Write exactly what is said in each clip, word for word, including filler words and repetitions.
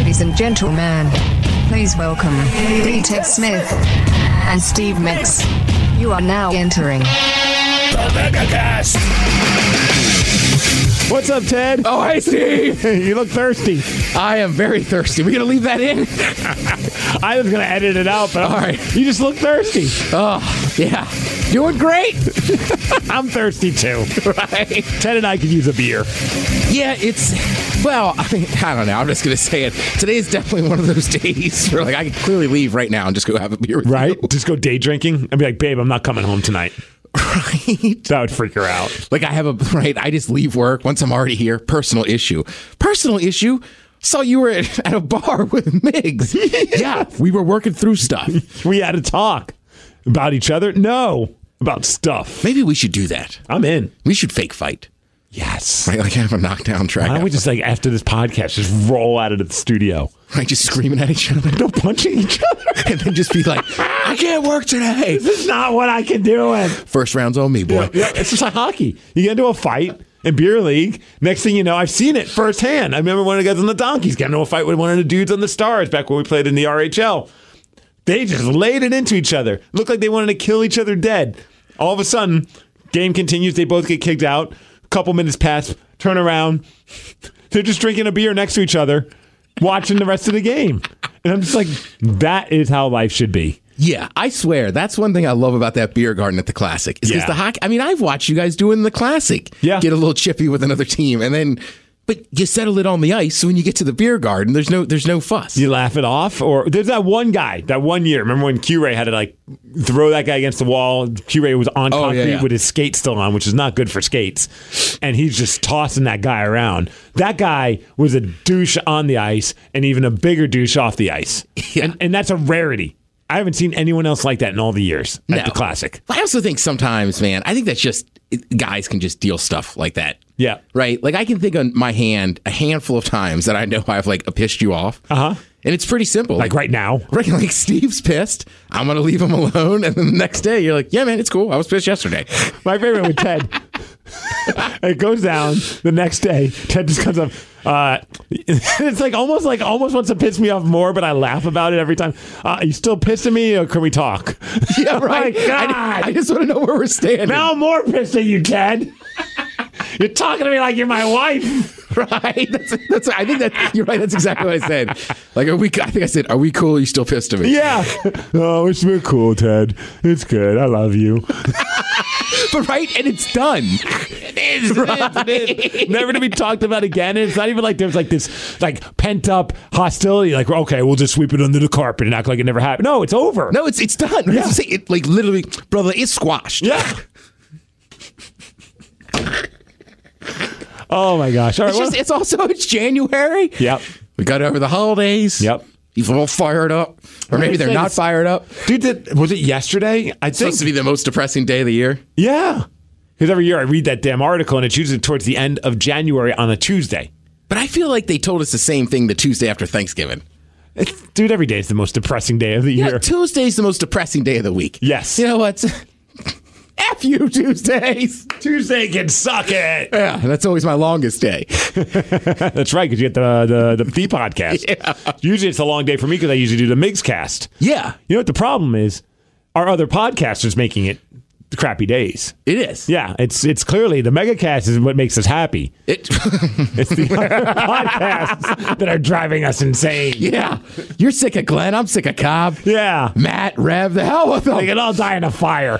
Ladies and gentlemen, please welcome D. Ted Smith and Steve Mix. You are now entering the MegaCast. What's up, Ted? Oh, hey, Steve. You look thirsty. I am very thirsty. We're going to leave that in? I was going to edit it out, but all right. You just look thirsty. Oh, yeah. Doing great. I'm thirsty, too. Right. Ted and I could use a beer. Yeah, it's, well, I mean, I don't know. I'm just going to say it. Today is definitely one of those days where, like, I could clearly leave right now and just go have a beer with right? you. Just go day drinking and be like, babe, I'm not coming home tonight. Right. That would freak her out. Like I have a, right, I just leave work once I'm already here. Personal issue. Personal issue. Saw you were at, at a bar with Miggs. Yeah, we were working through stuff. We had a talk. About each other? No. About stuff. Maybe we should do that. I'm in. We should fake fight. Yes. Right, like have a knockdown track. Why don't we just, like, after this podcast, just roll out of the studio? Right, just screaming at each other. No punching each other. And then just be like, I can't work today. This is not what I can do. It. First round's on me, boy. Yeah, yeah, it's just like hockey. You get into a fight in beer league. Next thing you know, I've seen it firsthand. I remember one of the guys on the Donkeys got into a fight with one of the dudes on the Stars back when we played in the R H L. They just laid it into each other. Looked like they wanted to kill each other dead. All of a sudden, game continues. They both get kicked out. A couple minutes pass. Turn around. They're just drinking a beer next to each other, watching the rest of the game. And I'm just like, that is how life should be. Yeah, I swear. That's one thing I love about that beer garden at the Classic. Is because Yeah. the hockey, I mean, I've watched you guys do it in the Classic. Yeah. Get a little chippy with another team. And then, but you settle it on the ice. So when you get to the beer garden, there's no there's no fuss. You laugh it off, or there's that one guy, that one year. Remember when Q-Ray had to like throw that guy against the wall? Q-Ray was on Oh, concrete yeah, yeah. with his skates still on, which is not good for skates. And he's just tossing that guy around. That guy was a douche on the ice, and even a bigger douche off the ice. Yeah. And, and that's a rarity. I haven't seen anyone else like that in all the years at No. the Classic. I also think sometimes, man, I think that's just it, guys can just deal stuff like that. Yeah. Right? Like I can think on my hand a handful of times that I know I've like pissed you off. Uh-huh. And it's pretty simple. Like right now. Right, like Steve's pissed. I'm going to leave him alone. And then the next day, you're like, yeah, man, it's cool. I was pissed yesterday. My favorite with Ted. It goes down the next day. Ted just comes up. Uh, it's like almost like almost wants to piss me off more, but I laugh about it every time. Uh, are you still pissed at me, or can we talk? Yeah, Oh my right. God. I, I just want to know where we're standing. Now I'm more pissed at you, Ted. You're talking to me like you're my wife. Right? That's, that's, I think that you're right. That's exactly what I said. Like, are we, I think I said, are we cool? Are you still pissed at me? Yeah. Oh, it's been cool, Ted. It's good. I love you. But right, and it's done. It is, right. it is. Never to be talked about again. And it's not even like there's like this like pent up hostility. Like, okay, we'll just sweep it under the carpet and act like it never happened. No, it's over. No, it's it's done. Yeah. It's, it, like literally, brother, it's squashed. Yeah. Oh my gosh! All right, It's well, just, it's also it's January. yep, We got over the holidays. yep. People all fired up, or maybe they're not fired up. Dude, that, was it yesterday? I It's think. supposed to be the most depressing day of the year. Yeah, because every year I read that damn article, and it's usually towards the end of January on a Tuesday. But I feel like they told us the same thing the Tuesday after Thanksgiving. It's, dude, every day is the most depressing day of the Yeah, year. Tuesday's the most depressing day of the week. Yes. You know what? F you, Tuesdays. Tuesday can suck it. Yeah, that's always my longest day. That's right, because you get the the the, the podcast. Yeah. Usually it's a long day for me because I usually do the Migs cast. Yeah, You know what the problem is? Our other podcasters making it crappy days. it is. Yeah, it's it's clearly the Megacast is what makes us happy. It, It's the other podcasts that are driving us insane. yeah. You're sick of Glenn. I'm sick of Cobb. Yeah. Matt, Rev, the hell with them. They can all die in a fire.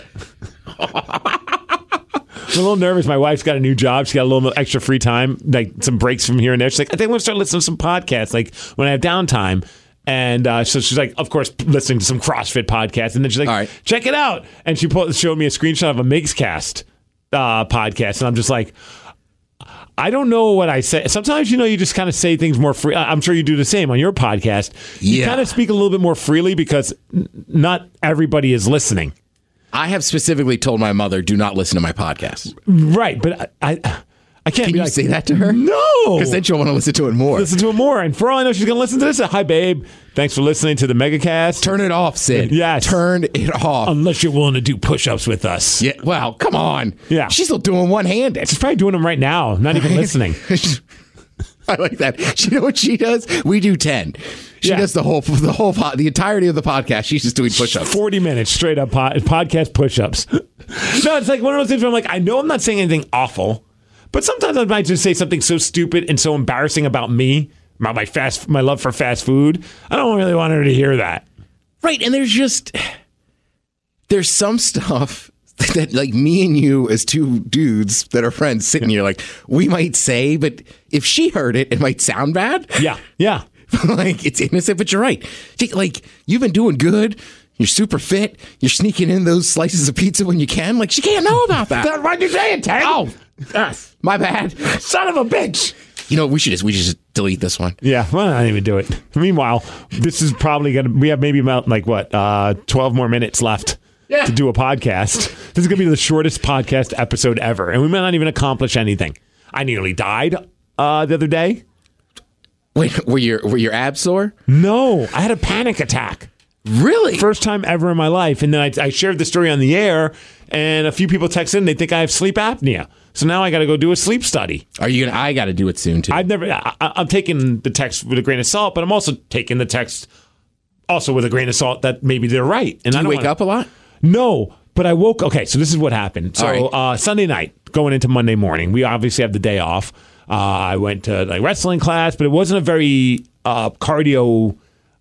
I'm a little nervous. My wife's got a new job. She's got a little extra free time, like some breaks from here and there. She's like, I think I'm going to start listening to some podcasts, like when I have downtime. And uh, so she's like, of course, listening to some CrossFit podcasts. And then she's like, All right. check it out. And she pulled, showed me a screenshot of a Migscast uh, podcast. And I'm just like, I don't know what I say. Sometimes, you know, you just kind of say things more free. I'm sure you do the same on your podcast. You Yeah. kind of speak a little bit more freely because n- not everybody is listening. I have specifically told my mother, do not listen to my podcast. Right. But I, I, I can't Can be you like, say that to her? No. Because then she'll want to listen to it more. Listen to it more. And for all I know, she's going to listen to this. Hi, babe. Thanks for listening to the Megacast. Turn it off, Sid. Yes. Turn it off. Unless you're willing to do push-ups with us. Yeah. Well, come on. Yeah. She's still doing one-handed. She's probably doing them right now, not even listening. I like that. You know what she does? We do ten. She yeah. does the whole, the whole, pod, the entirety of the podcast. She's just doing push-ups. Forty minutes straight up pod, podcast push-ups. No, it's like one of those things where I'm like, I know I'm not saying anything awful, but sometimes I might just say something so stupid and so embarrassing about me, about my fast, my love for fast food. I don't really want her to hear that. Right, and there's just there's some stuff that, like, me and you as two dudes that are friends sitting here, like, we might say, but if she heard it, it might sound bad. Yeah, yeah. Like, it's innocent, but you're right. Like, you've been doing good. You're super fit. You're sneaking in those slices of pizza when you can. Like, she can't know about that. Why'd you say it, Ted? Oh, yes, my bad. Son of a bitch. You know, we should just we should just delete this one. Yeah, well, I didn't even do it. Meanwhile, this is probably gonna. We have maybe about like what, uh, twelve more minutes left yeah. to do a podcast. This is gonna be the shortest podcast episode ever, and we might not even accomplish anything. I nearly died uh, the other day. Wait, were your were your abs sore? No, I had a panic attack. Really? First time ever in my life. And then I, I shared the story on the air, and a few people texted in. They think I have sleep apnea. So now I got to go do a sleep study. Are you gonna? I got to do it soon too. I've never. I, I'm taking the text with a grain of salt, but I'm also taking the text also with a grain of salt that maybe they're right. And do I you don't wake wanna, up a lot? No, but I woke. Okay, so this is what happened. So right. uh, Sunday night, going into Monday morning, we obviously have the day off. Uh, I went to like wrestling class, but it wasn't a very uh, cardio.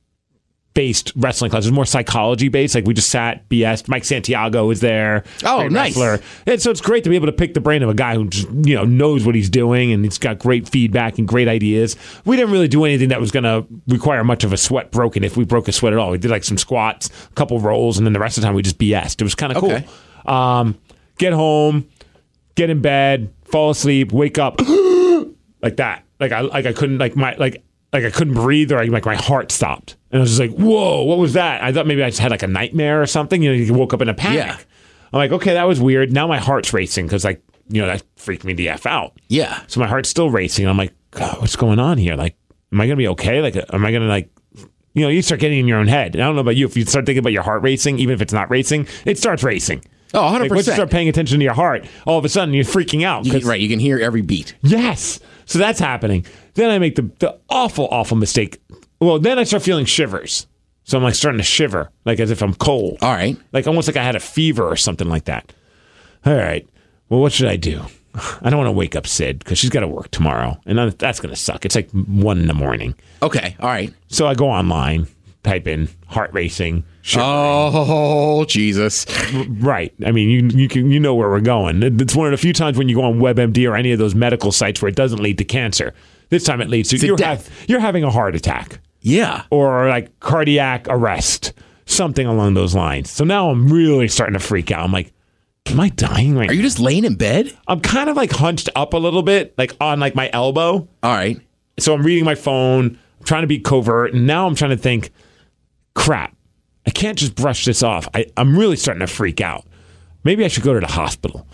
based wrestling class. It was more psychology based. Like we just sat, B S. Mike Santiago was there. Oh, nice. Wrestler. And so it's great to be able to pick the brain of a guy who just, you know, knows what he's doing, and he's got great feedback and great ideas. We didn't really do anything that was going to require much of a sweat broken, if we broke a sweat at all. We did like some squats, a couple rolls, and then the rest of the time we just B S'd. It was kind of okay. cool. Um, get home, get in bed, fall asleep, wake up like that. Like I like I couldn't like my like like I couldn't breathe, or like my heart stopped. And I was just like, whoa, what was that? I thought maybe I just had like a nightmare or something. You know, you woke up in a panic. Yeah. I'm like, okay, that was weird. Now my heart's racing because, like, you know, that freaked me the F out. Yeah. So my heart's still racing. And I'm like, God, what's going on here? Like, am I going to be okay? Like, am I going to, like, you know, you start getting in your own head. And I don't know about you. If you start thinking about your heart racing, even if it's not racing, it starts racing. Oh, one hundred percent. Like, once you start paying attention to your heart, all of a sudden you're freaking out. You can, right. You can hear every beat. Yes. So that's happening. Then I make the, the awful, awful mistake. Well, then I start feeling shivers. So I'm like starting to shiver, like as if I'm cold. All right. Like almost like I had a fever or something like that. All right. Well, what should I do? I don't want to wake up Sid because she's got to work tomorrow. And that's going to suck. It's like one in the morning. Okay. All right. So I go online, type in heart racing. Shivering. Oh, Jesus. Right. I mean, you you can you know where we're going. It's one of the few times when you go on WebMD or any of those medical sites where it doesn't lead to cancer. This time it leads to you're, ha- you're having a heart attack. Yeah. Or like cardiac arrest, something along those lines. So now I'm really starting to freak out. I'm like, am I dying right now? Are you just laying in bed? I'm kind of like hunched up a little bit, like on like my elbow. All right. So I'm reading my phone, I'm trying to be covert, and now I'm trying to think, crap, I can't just brush this off. I, I'm really starting to freak out. Maybe I should go to the hospital.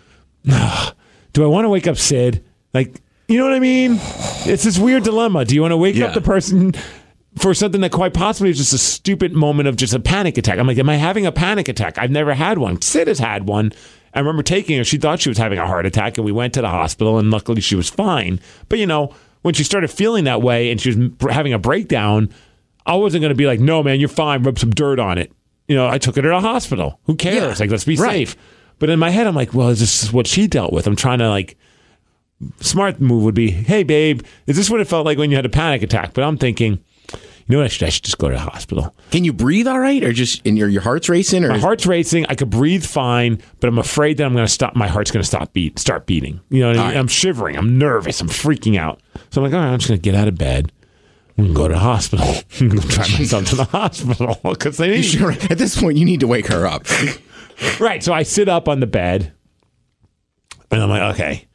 Do I want to wake up Sid? Like, you know what I mean? It's this weird dilemma. Do you want to wake yeah. up the person for something that quite possibly is just a stupid moment of just a panic attack? I'm like, am I having a panic attack? I've never had one. Sid has had one. I remember taking her. She thought she was having a heart attack, and we went to the hospital, and luckily she was fine. But, you know, when she started feeling that way and she was having a breakdown, I wasn't going to be like, no, man, you're fine. Rub some dirt on it. You know, I took her to the hospital. Who cares? Yeah, like, let's be right. safe. But in my head, I'm like, well, is this what she dealt with? I'm trying to, like, smart move would be, hey, babe, is this what it felt like when you had a panic attack? But I'm thinking, you know what? I should, I should just go to the hospital. Can you breathe all right? Or just, in your, your heart's racing? Or my heart's racing. I could breathe fine, but I'm afraid that I'm going to stop. My heart's going to stop beat, start beating. You know what I mean? Right. I'm shivering. I'm nervous. I'm freaking out. So I'm like, all right, I'm just going to get out of bed. I'm going to go to the hospital. I'm going to drive myself to the hospital. Because they need sure, at this point, you need to wake her up. Right. So I sit up on the bed, and I'm like, okay,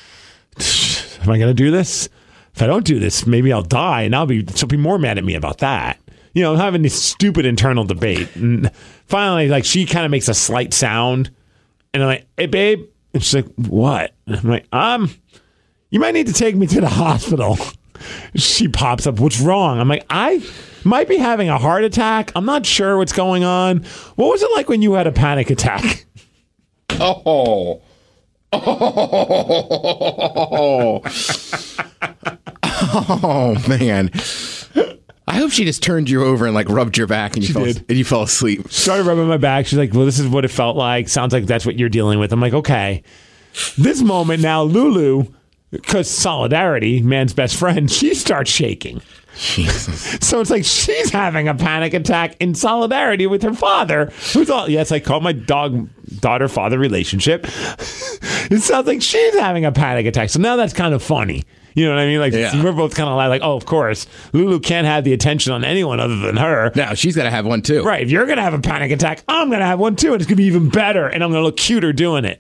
am I going to do this? If I don't do this, maybe I'll die, and I'll be she'll be more mad at me about that. You know, I'm having this stupid internal debate, and finally, like, she kind of makes a slight sound, and I'm like, hey, babe, and she's like, what? And I'm like, um, you might need to take me to the hospital. She pops up, what's wrong? I'm like, I might be having a heart attack. I'm not sure what's going on. What was it like when you had a panic attack? Oh. Oh. Oh man. I hope she just turned you over and like rubbed your back and you She fell did. and you fell asleep. Started rubbing my back. She's like, well, this is what it felt like. Sounds like that's what you're dealing with. I'm like, okay. This moment now, Lulu, because solidarity, man's best friend, she starts shaking. Jesus. So it's like she's having a panic attack in solidarity with her father. Who's all, yes, I call my dog daughter father relationship. It sounds like she's having a panic attack. So now that's kind of funny. You know what I mean? Like Yeah. we're both kind of like, oh, of course, Lulu can't have the attention on anyone other than her. Now she's got to have one too. Right. If you're going to have a panic attack, I'm going to have one too. And it's going to be even better. And I'm going to look cuter doing it.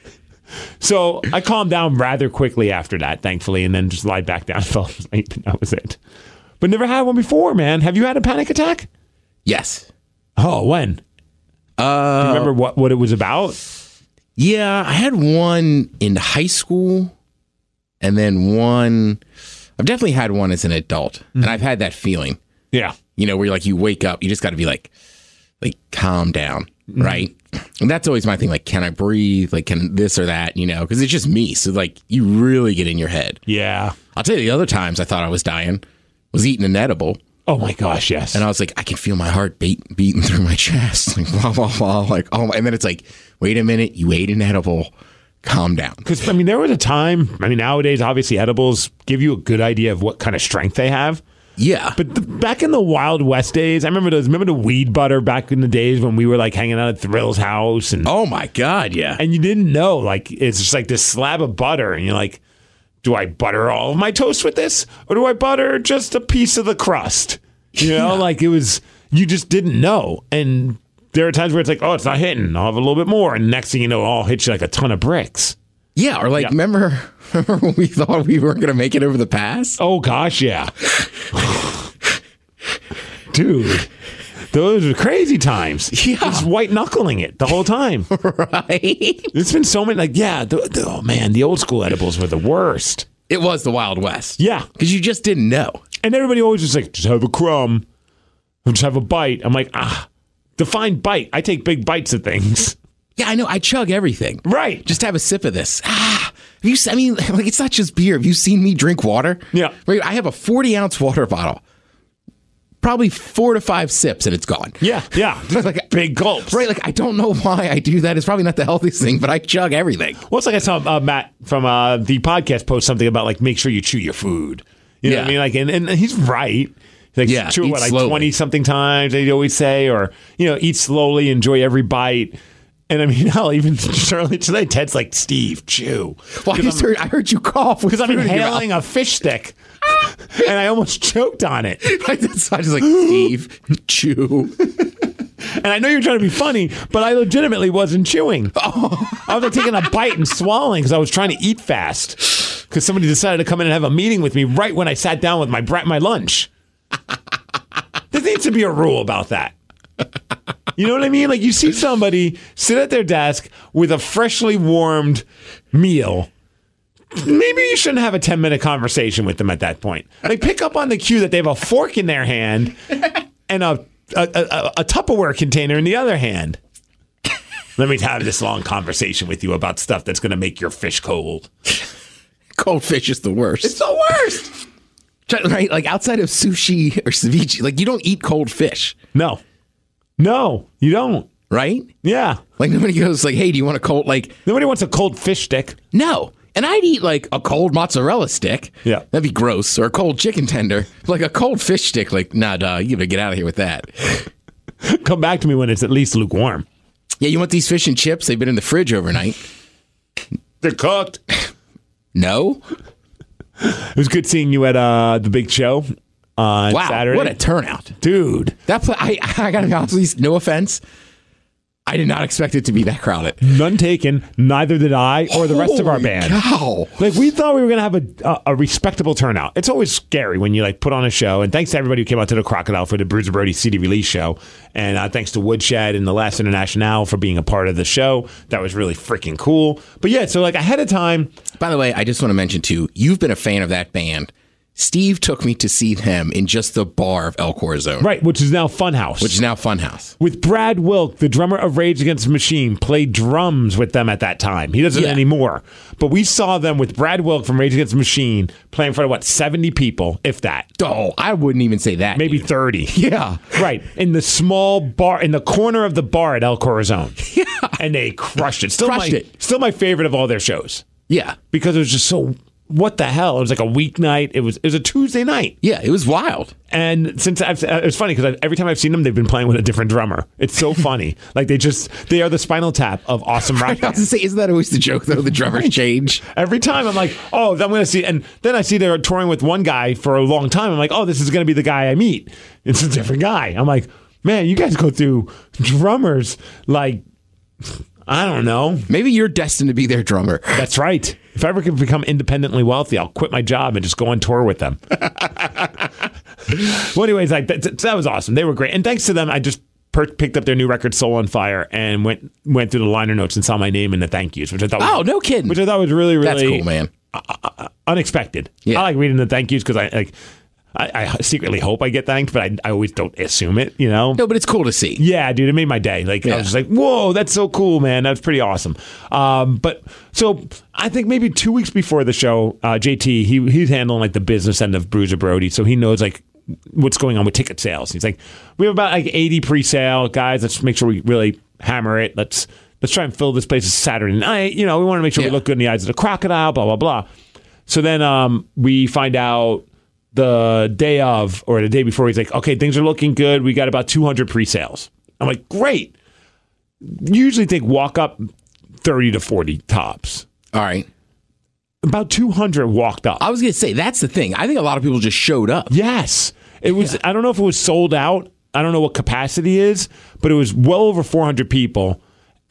So I calmed down rather quickly after that, thankfully, and then just lied back down and fell asleep. And that was it. But never had one before, man. Have you had a panic attack? Yes. Oh, when? Uh, Do you remember what, what it was about? Yeah, I had one in high school, and then one. I've definitely had one as an adult, Mm-hmm. and I've had that feeling. Yeah. You know, where you're like you wake up, you just got to be like, like calm down, Mm-hmm. right? And that's always my thing. Like, can I breathe? Like, can this or that? You know, because it's just me. So like, you really get in your head. Yeah. I'll tell you, the other times I thought I was dying was eating an edible. Oh, my gosh, yes. And I was like, I can feel my heart beat, beating through my chest. Like, blah, blah, blah. Like, oh, my. And then it's like, wait a minute, you ate an edible. Calm down. Because, I mean, there was a time, I mean, nowadays, obviously, edibles give you a good idea of what kind of strength they have. Yeah. But the, back in the Wild West days, I remember those, remember the weed butter back in the days when we were like hanging out at Thrill's house and Oh my God, yeah. and you didn't know, like, it's just like this slab of butter and you're like, do I butter all of my toast with this or do I butter just a piece of the crust? You know, like it was, you just didn't know. And there are times where it's like, oh, it's not hitting. I'll have a little bit more. And next thing you know, I'll hit you like a ton of bricks. Yeah, or like, Yeah. remember, remember when we thought we weren't going to make it over the pass? Oh, gosh, yeah. Dude, those are crazy times. Yeah. Just white knuckling it the whole time. Right? It's been so many, like, yeah, the, the, oh man, the old school edibles were the worst. It was the Wild West. Yeah. Because you just didn't know. And everybody always was like, just have a crumb, or just have a bite. I'm like, ah, define bite. I take big bites of things. Yeah, I know. I chug everything. Right. Just have a sip of this. Ah, have you? I mean, like, it's not just beer. Have you seen me drink water? Yeah. Right. I have a forty ounce water bottle. Probably four to five sips and it's gone. Yeah, yeah. Just like big gulps. Right. Like, I don't know why I do that. It's probably not the healthiest thing, but I chug everything. Well, it's like I saw uh, Matt from uh, the podcast post something about like make sure you chew your food. You know Yeah. what I mean? Like, and, and he's right. He's like, Yeah, chew it eat what, like slowly. twenty something times. They always say, or you know, eat slowly, enjoy every bite. And I mean, hell, even earlier today, Ted's like, Steve, chew. Well, I just heard, I heard you cough Because I'm food in your inhaling a fish stick, and I almost choked on it. mouth. Like, that's, I was like, Steve, chew. And I know you're trying to be funny, but I legitimately wasn't chewing. I was like taking a bite and swallowing because I was trying to eat fast. Because somebody decided to come in and have a meeting with me right when I sat down with my bra- my lunch. There needs to be a rule about that. You know what I mean? Like you see somebody sit at their desk with a freshly warmed meal. Maybe you shouldn't have a ten minute conversation with them at that point. Like pick up on the cue that they have a fork in their hand and a a, a, a Tupperware container in the other hand. Let me have this long conversation with you about stuff that's going to make your fish cold. Cold fish is the worst. It's the worst. Right? Like outside of sushi or ceviche, like you don't eat cold fish, No. No, you don't. right? Yeah. Like nobody goes like, hey, do you want a cold, like, Nobody wants a cold fish stick. no. And I'd eat like a cold mozzarella stick. Yeah. That'd be gross. Or a cold chicken tender. Like a cold fish stick, like, nah, dog, you better get out of here with that. Come back to me when it's at least lukewarm. Yeah, you want these fish and chips? They've been in the fridge overnight. They're cooked. No? It was good seeing you at uh, the big show on Wow, Saturday. what a turnout. Dude. That pla- I, I gotta be honest with you, no offense. I did not expect it to be that crowded. None taken. Neither did I or the rest of our Holy band. cow. Like we thought we were gonna have a, a a respectable turnout. It's always scary when you like put on a show. And thanks to everybody who came out to the Crocodile for the Bruiser Brody C D release show. And uh, thanks to Woodshed and the Last International for being a part of the show. That was really freaking cool. But yeah, so like ahead of time, By the way, I just want to mention too, you've been a fan of that band Steve took me to see them in just the bar of El Corazon. Right, which is now Funhouse. Which is now Funhouse. With Brad Wilk, the drummer of Rage Against the Machine, played drums with them at that time. He doesn't Yeah. anymore. But we saw them with Brad Wilk from Rage Against the Machine playing in front of, what, seventy people, if that. Oh, I wouldn't even say that. Maybe dude. thirty. Yeah. Right. In the small bar, in the corner of the bar at El Corazon. Yeah. And they crushed it. Still Crushed my, it. Still my favorite of all their shows. Yeah. Because it was just so, what the hell? It was like a weeknight. It was it was a Tuesday night. Yeah, it was wild. And since I've, it was funny because every time I've seen them, they've been playing with a different drummer. It's so funny. Like they just, they are the Spinal Tap of awesome rock I was bands. to say, isn't that always the joke, though? The drummers change. Every time I'm like, oh, I'm going to see. And then I see they're touring with one guy for a long time. I'm like, oh, this is going to be the guy I meet. It's a different guy. I'm like, man, you guys go through drummers like, I don't know. Maybe you're destined to be their drummer. That's right. If I ever can become independently wealthy, I'll quit my job and just go on tour with them. Well, anyways, like that, that was awesome. They were great. And thanks to them, I just per- picked up their new record, Soul on Fire, and went went through the liner notes and saw my name in the thank yous, which I thought was, Oh, no kidding. which I thought was really, really That's cool, man. uh, unexpected. Yeah. I like reading the thank yous because I like I, I secretly hope I get thanked, but I, I always don't assume it, you know? No, but it's cool to see. Yeah, dude, it made my day. Like I Yeah. was just like, whoa, that's so cool, man. That's pretty awesome. Um, but so I think maybe two weeks before the show, uh, J T, he he's handling like the business end of Bruiser Brody, so he knows like what's going on with ticket sales. He's like, we have about like eighty pre-sale guys. Let's make sure we really hammer it. Let's let's try and fill this place Saturday night. You know, we want to make sure Yeah. we look good in the eyes of the crocodile. Blah blah blah. So then um, we find out the day of or the day before, he's like, okay, things are looking good. We got about two hundred pre-sales. I'm like, great. Usually think walk up thirty to forty tops. All right. About two hundred walked up. I was going to say, that's the thing. I think a lot of people just showed up. Yes. It was, I don't know if it was sold out. I don't know what capacity is, but it was well over four hundred people.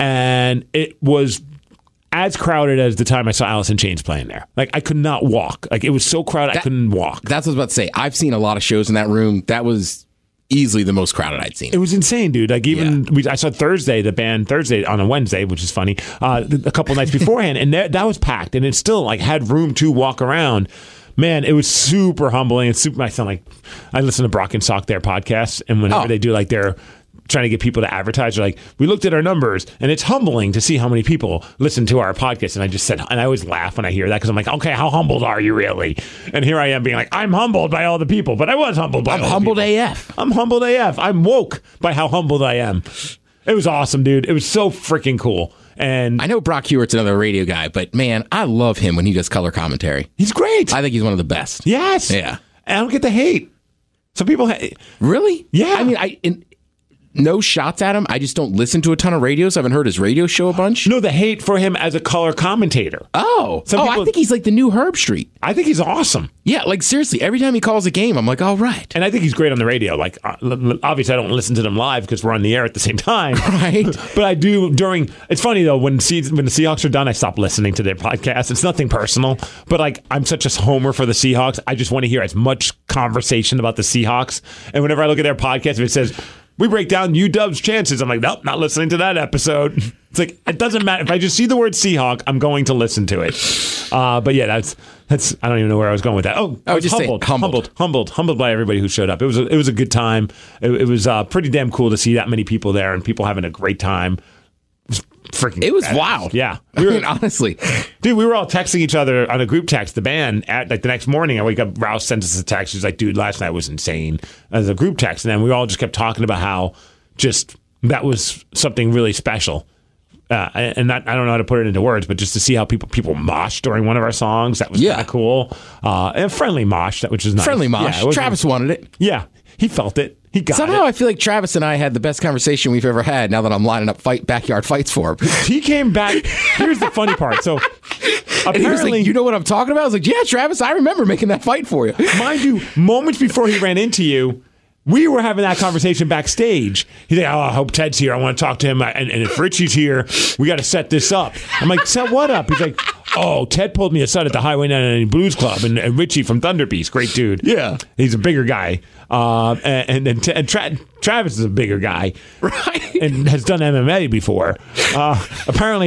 And it was as crowded as the time I saw Alice in Chains playing there. Like I could not walk. Like it was so crowded, I That- couldn't walk. That's what I was about to say. I've seen a lot of shows in that room. That was easily the most crowded I'd seen. It was insane, dude. Like even we, I saw Thursday, the band Thursday on a Wednesday, which is funny, uh, a couple nights beforehand, and that, that was packed, and it still like had room to walk around. Man, it was super humbling and super. I sound like I listen to Brock and Sock, their podcast, and whenever Oh. they do like their trying to get people to advertise, they're like, we looked at our numbers, and it's humbling to see how many people listen to our podcast. And I just said, and I always laugh when I hear that because I'm like, okay, how humbled are you really? And here I am being like, I'm humbled by all the people, but I was humbled by I'm all the humbled people. A F. I'm humbled A F. I'm woke by how humbled I am. It was awesome, dude. It was so freaking cool. And I know Brock Hewitt's another radio guy, but man, I love him when he does color commentary. he's great. I think he's one of the best. yes. Yeah. And I don't get the hate. Some people hate. Really? Yeah. I mean, I in, no shots at him. I just don't listen to a ton of radio, so I haven't heard his radio show a bunch. No, the hate for him as a color commentator. Oh, Some oh, people- I think he's like the new Herb Street. I think he's awesome. Yeah, like seriously, every time he calls a game, I'm like, all right. And I think he's great on the radio. Like, uh, l- l- obviously, I don't listen to them live because we're on the air at the same time. Right. But I do during. It's funny though when Se- when the Seahawks are done, I stop listening to their podcast. It's nothing personal, but like I'm such a homer for the Seahawks. I just want to hear as much conversation about the Seahawks. And whenever I look at their podcast, if it says we break down U W's chances, I'm like, nope, not listening to that episode. It's like it doesn't matter if I just see the word Seahawk, I'm going to listen to it. Uh, but yeah, that's that's. I don't even know where I was going with that. Oh, I would just say humbled, humbled. humbled, humbled, humbled by everybody who showed up. It was a, it was a good time. It, it was uh, pretty damn cool to see that many people there and people having a great time. It was freaking. It was badass. wild. Yeah, I we were, mean, honestly, dude, we were all texting each other on a group text. The band at like the next morning, I wake up. Rouse sends us a text. He's like, "Dude, last night was insane." As a group text, and then we all just kept talking about how just that was something really special. Uh, and not, I don't know how to put it into words, but just to see how people people mosh during one of our songs, that was Yeah. kind of cool. Uh, and friendly mosh, that which is nice. friendly mosh. Yeah, it wasn't- Travis wanted it. Yeah, he felt it. He got Somehow, it. I feel like Travis and I had the best conversation we've ever had. Now that I'm lining up fight backyard fights for him, He came back. Here's the funny part. So and he was apparently, like, "You know what I'm talking about?" I was like, "Yeah, Travis, I remember making that fight for you." mind you, moments before he ran into you, we were having that conversation backstage. He's like, "Oh, I hope Ted's here. I want to talk to him. And, and if Richie's here, we got to set this up." I'm like, "Set what up?" He's like, "Oh, Ted pulled me aside at the Highway ninety-nine Blues Club, and, and Richie from Thunder Beast, great dude. Yeah. he's a bigger guy. Um, and and, and Tra- Travis is a bigger guy, Right. and has done M M A before. Uh, apparently,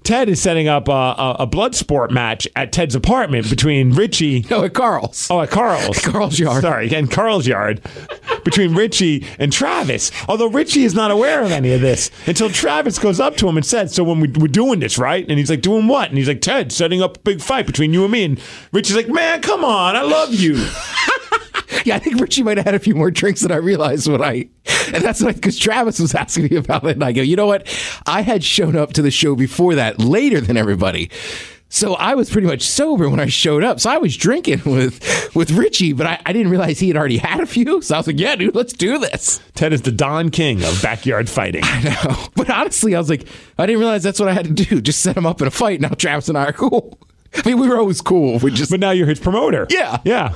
Ted is setting up a, a, a blood sport match at Ted's apartment between Richie. No, at Carl's. Oh, at Carl's. Carl's yard. Sorry, again, Carl's yard. Between Richie and Travis. Although Richie is not aware of any of this until Travis goes up to him and says, so when we, we're doing this, right? And he's like, doing what? And he's like, Ted, setting up a big fight between you and me. And Richie's like, man, come on, I love you. Yeah, I think Richie might have had a few more drinks than I realized when I, and that's like, because Travis was asking me about it, and I go, you know what? I had shown up to the show before that, later than everybody. So I was pretty much sober when I showed up. So I was drinking with with Richie, but I, I didn't realize he had already had a few. So I was like, yeah, dude, let's do this. Ted is the Don King of backyard fighting. I know. But honestly, I was like, I didn't realize that's what I had to do. Just set him up in a fight. Now Travis and I are cool. I mean, we were always cool. We just, But now you're his promoter. Yeah. Yeah.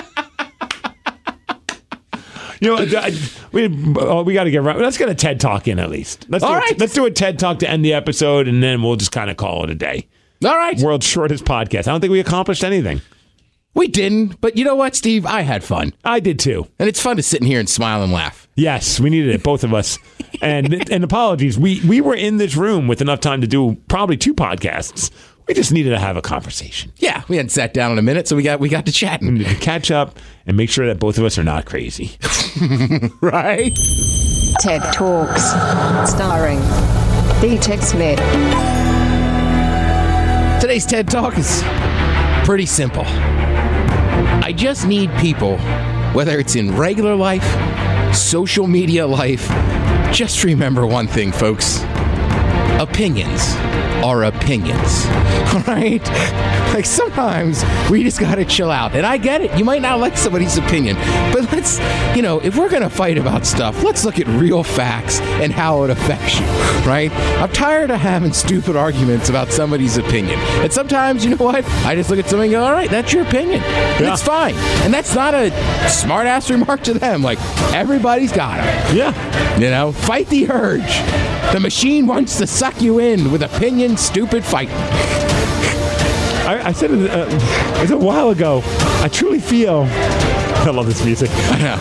You know, I, we oh, we got to get around. Let's get a TED Talk in at least. Let's do All a, right. Let's do a TED Talk to end the episode, and then we'll just kind of call it a day. all right. World's shortest podcast. I don't think we accomplished anything. We didn't. But you know what, Steve? I had fun. I did too. And it's fun to sit in here and smile and laugh. Yes, we needed it, both of us. And and apologies. We we were in this room with enough time to do probably two podcasts. We just needed to have a conversation. Yeah, we hadn't sat down in a minute, so we got we got to We chatting. needed to catch up and make sure that both of us are not crazy. Right? TED Talks. Starring D-Tech Smith. Today's TED Talk is pretty simple. I just need people, whether it's in regular life, social media life, just remember one thing, folks. Opinions are opinions, all right? Like, sometimes we just gotta chill out. And I get it. You might not like somebody's opinion, but let's, you know, if we're gonna fight about stuff, let's look at real facts and how it affects you, right? I'm tired of having stupid arguments about somebody's opinion. And sometimes, you know what? I just look at somebody and go, all right, that's your opinion. And Yeah. it's fine. And that's not a smart-ass remark to them. Like, everybody's got it. Yeah. You know, fight the urge. The machine wants to suck you in with opinion, stupid fighting. I, I said it, uh, it was a while ago. I truly feel. I love this music. I know.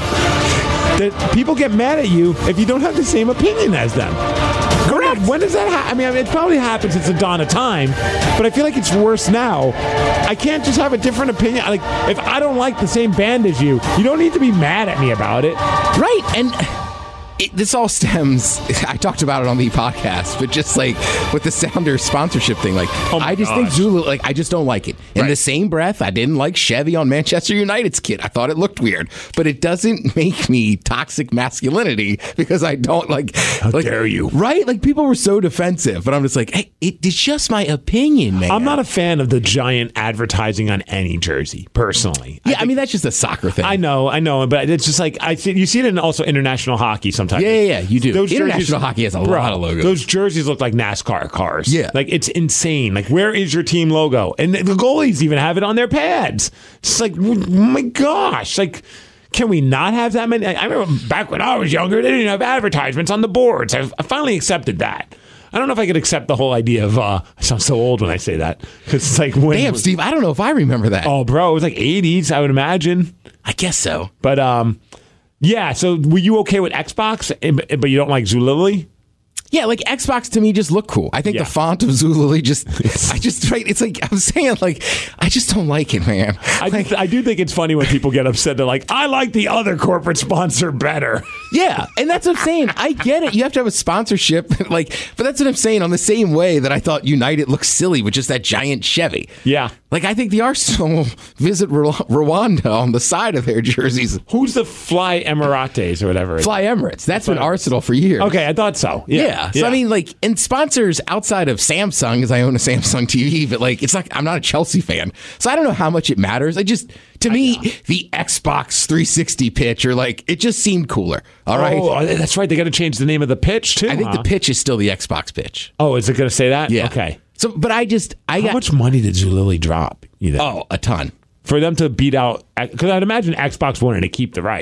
That people get mad at you if you don't have the same opinion as them. Correct. When does that happen? I mean, it probably happened since the dawn of time, but I feel like it's worse now. I can't just have a different opinion. Like, if I don't like the same band as you, you don't need to be mad at me about it. Right. And it, this all stems, I talked about it on the podcast, but just like with the Sounder sponsorship thing, like, Oh my I just gosh. think Zulu, like, I just don't like it. In Right. the same breath, I didn't like Chevy on Manchester United's kit. I thought it looked weird, but it doesn't make me toxic masculinity because I don't like. How like, dare you. Right? Like, people were so defensive, but I'm just like, hey, it, it's just my opinion, man. I'm not a fan of the giant advertising on any jersey, personally. Yeah, I, mean, that's just a soccer thing. I know, I know, but it's just like I see, you see it in also international hockey sometimes. Yeah, yeah, yeah, you do. Those International jerseys- hockey has a Bro, lot of logos. Those jerseys look like NASCAR cars. Yeah. Like, it's insane. Like, where is your team logo? And the goalies even have it on their pads. It's like, oh my gosh. Like, can we not have that many? I remember back when I was younger, they didn't have advertisements on the boards. I, I finally accepted that. I don't know if I could accept the whole idea of, uh, I sound so old when I say that. Because it's like, when. Damn, Steve, I don't know if I remember that. Oh, bro, it was like eighties, I would imagine. I guess so. But, um, yeah, so were you okay with Xbox, eh, but you don't like Zulily? Yeah, like Xbox to me just look cool. I think Yeah. the font of Zulily just, I just, right, it's like, I'm saying, like, I just don't like it, man. I, Like, I do think it's funny when people get upset. They're like, I like the other corporate sponsor better. yeah, and that's what I'm saying. I get it. You have to have a sponsorship, like, but that's what I'm saying on the same way that I thought United looked silly with just that giant Chevy. Yeah. Like, I think the Arsenal visit Ru- Rwanda on the side of their jerseys. Who's the Fly Emirates or whatever? Fly Emirates. That's been Arsenal for years. Okay, I thought so. Yeah. Yeah. So I mean, like, and sponsors outside of Samsung, because I own a Samsung T V, but like, it's like I'm not a Chelsea fan, so I don't know how much it matters. I just, to me, the Xbox three sixty pitch, or like, it just seemed cooler. All right. Oh, that's right. They got to change the name of the pitch too. I think huh? the pitch is still the Xbox pitch. Oh, is it going to say that? Yeah. Okay. So, but I just, I How got much money did Zulily drop? You know, oh a ton. for them to beat out, because I'd imagine Xbox wanted to keep the rights.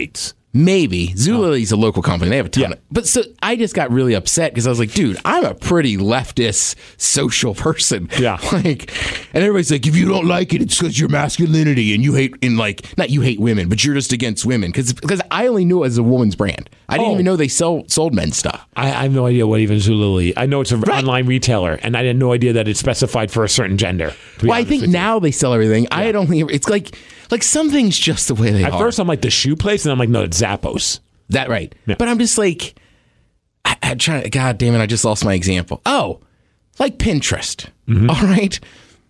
Maybe. Zulili's a local company. They have a ton Yeah. of... But so I just got really upset because I was like, dude, I'm a pretty leftist social person. Yeah. Like, and everybody's like, if you don't like it, it's because your masculinity and you hate... And like, not you hate women, but you're just against women. Because I only knew it as a woman's brand. I didn't Oh. even know they sell, sold men's stuff. I, I have no idea what even Zulily. I know it's an Right. online retailer, and I had no idea that it's specified for a certain gender. to be Well, I honest think with you. now they sell everything. I had only... It's like... Like, some things just the way they At are. first, I'm like the shoe place, and I'm like, no, it's Zappos. That right. Yeah. But I'm just like, I, I'm trying to, God damn it, I just lost my example. Oh, like Pinterest. Mm-hmm. All right.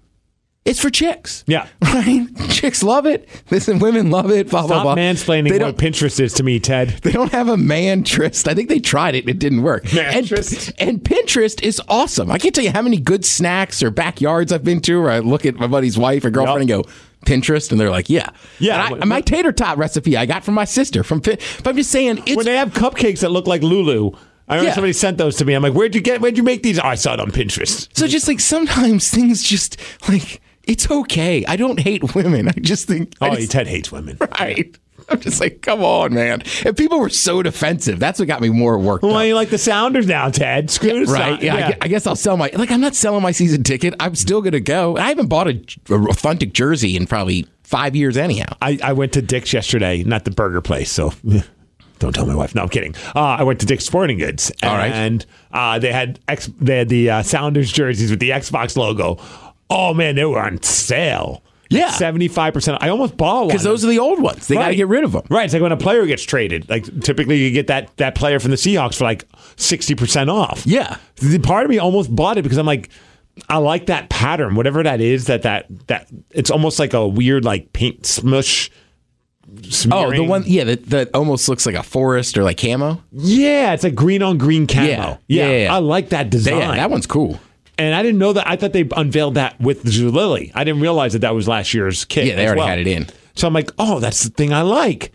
It's for chicks. Yeah. Right? Chicks love it. Listen, women love it. Blah, Stop blah, blah. mansplaining They what don't, Pinterest is to me, Ted. they don't have a man-trist. I think they tried it and it didn't work. Man-trist. And, and Pinterest is awesome. I can't tell you how many good snacks or backyards I've been to where I look at my buddy's wife or girlfriend Yep. and go, Pinterest, and they're like, yeah. Yeah. And I, my tater tot recipe I got from my sister. From Pin- But I'm just saying, it's When they have cupcakes that look like Lulu, I remember Yeah. somebody sent those to me. I'm like, where'd you get? Where'd you make these? Oh, I saw it on Pinterest. So just like sometimes things just like it's okay. I don't hate women. I just think I Oh, just- Ted hates women. right. I'm just like, come on, man. And people were so defensive. That's what got me more worked Well, up. you like the Sounders now, Ted? Screw the Right? Sound- Yeah, I gue- I guess I'll sell my like. I'm not selling my season ticket. I'm still gonna go. I haven't bought a, a authentic jersey in probably five years anyhow. I, I went to Dick's yesterday, not the burger place, so don't tell my wife. No, I'm kidding. Uh, I went to Dick's Sporting Goods, All right. and uh, they had X, they had the uh, Sounders jerseys with the Xbox logo. Oh man, they were on sale. Yeah. seventy-five percent. I almost bought one. Because those are the old ones. They got to Right. get rid of them. Right. It's like when a player gets traded. Like typically you get that that player from the Seahawks for like sixty percent off. Yeah. The part of me almost bought it because I'm like, I like that pattern, whatever that is. That that that it's almost like a weird like paint smush. Oh, the smearing. one, yeah, that, that almost looks like a forest or like camo. Yeah, it's like green on green camo. Yeah. Yeah, yeah, yeah. I like that design. Yeah, that one's cool. And I didn't know that. I thought they unveiled that with Zulily. I didn't realize that that was last year's kit. Yeah, they as already well. had it in. So I'm like, oh, that's the thing I like.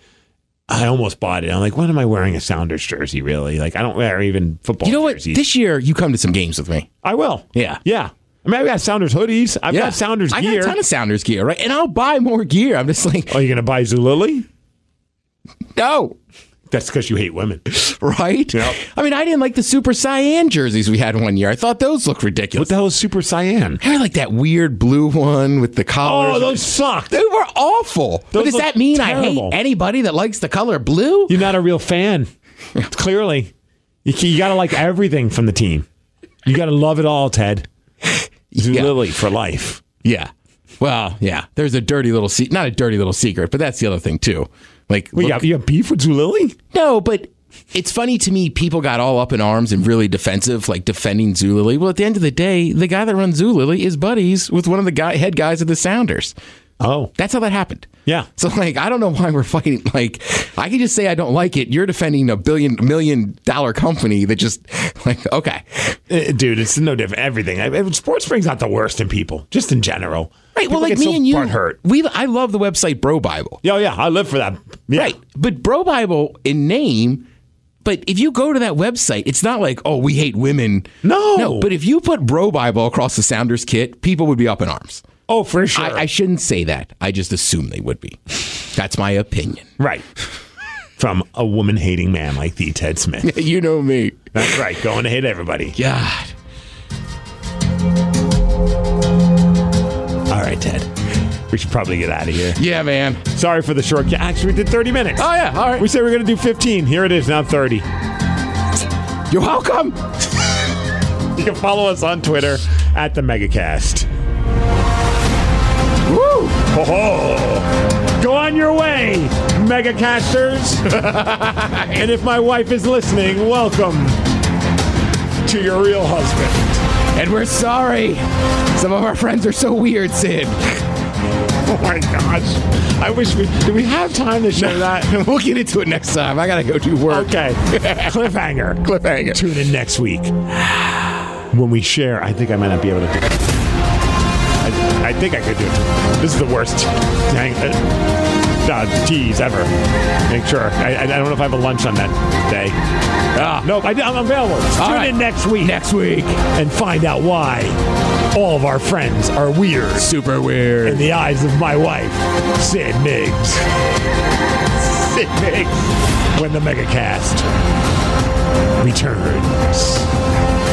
I almost bought it. I'm like, when am I wearing a Sounders jersey, really? Like, I don't wear even football You know what? jerseys. This year, you come to some games with me. I will. Yeah. Yeah. I mean, I've got Sounders hoodies. I've got Sounders I gear. got a ton of Sounders gear, right? And I'll buy more gear. I'm just like, Oh, you're going to buy Zulily? no, That's because you hate women. right? Yep. I mean, I didn't like the Super Cyan jerseys we had one year. I thought those looked What ridiculous. the hell is Super Cyan? I like that weird blue one with the collars. Oh, those sucked. They were awful. But Those does look that mean terrible. I hate anybody that likes the color blue? You're not a real fan. Clearly. You, you got to like everything from the team. You got to love it all, Ted. Zulily for life. Yeah. Well, yeah. There's a dirty little secret. Not a dirty little secret, but that's the other thing, too. Like, Well, you, look- got, you got beef with Zulily? no, but it's funny to me. People got all up in arms and really defensive, like defending Zulily. Well, at the end of the day, the guy that runs Zulily is buddies with one of the guy, head guys of the Sounders. Oh. That's how that happened. Yeah. So, like, I don't know why we're fighting. Like, I can just say I don't like it. You're defending a billion, million dollar company that just, like, okay. Uh, Dude, it's no different. Everything. I, I- sports brings out the worst in people, just in general. Right. People Well, like get me so and you, butthurt. we, I love the website Bro Bible. Yeah, yeah, I live for that. Yeah. Right. But Bro Bible in name, but if you go to that website, it's not like, oh, we hate women. No. No. But if you put Bro Bible across the Sounders kit, people would be up in arms. Oh, for sure. I, I shouldn't say that. I just assume they would be. That's my opinion. right. From a woman hating man like the Ted Smith. You know me. That's right. Going to hate everybody. God. All right, Ted. We should probably get out of here. Yeah, man. Sorry for the short. Actually, we did thirty minutes. Oh, yeah. All right. We said we are going to do fifteen. Here it is, now thirty. You're welcome. You can follow us on Twitter at the Megacast. Woo. Ho ho! Go on your way, Megacasters. And if my wife is listening, welcome to your real husband. And we're sorry. Some of our friends are so weird, Sid. Oh my gosh! I wish we do. We have time to show that. We'll get into it next time. I got to go do work. Okay. Cliffhanger. Cliffhanger. Tune in next week when we share. I think I might not be able to do it. I, I think I could do it. This is the worst dang, uh, uh, tease ever. Make sure. I, I don't know if I have a lunch on that day. Ah, nope. I, I'm available. Tune right. in next week. Next week. And find out why all of our friends are weird Super in weird. the eyes of my wife, Sid Miggs. Sid Mix when the Megacast returns.